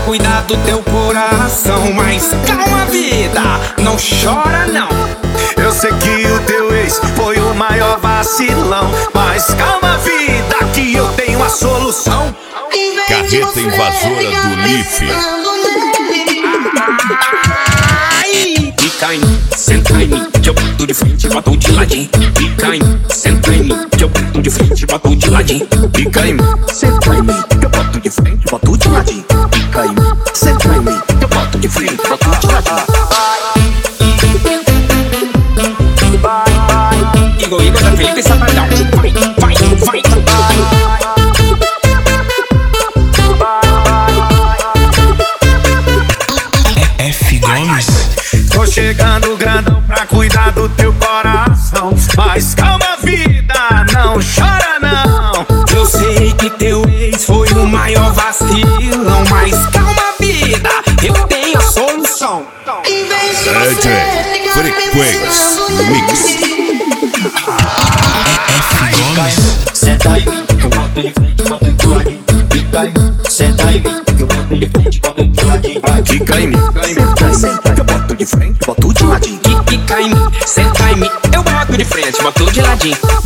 cuidar do teu coração. Mas calma, vida, não chora não. Eu sei que o teu ex foi o maior vacilão, mas calma, vida, que eu tenho a solução. Carreta invasora do Life. Fica em mim, senta em mim, que eu boto de frente, boto de ladinho. Fica em mim, senta em mim, que eu boto de frente, boto de ladinho. Fica em mim, senta em mim, que eu boto de frente, boto de ladinho. Fica em mim, senta em mim, que eu boto de frente, boto de ladinho. Igor da Felipe Sabadão. Vai. F Gomes. Tô chegando grandão pra cuidar do teu coração, mas calma, vida, não chora não. Eu sei que teu ex foi o maior vacilão, mas calma, vida, eu tenho a solução. DJ Frequência Mix. F Gomes. Senta aí, que eu boto de frente, boto de ladinho. Fica aí, senta aí, que eu boto de frente, boto de ladinho. Fica em mim, senta, que eu boto de frente, boto de ladinho. Fica em mim, senta em mim, eu boto de frente, boto de ladinho.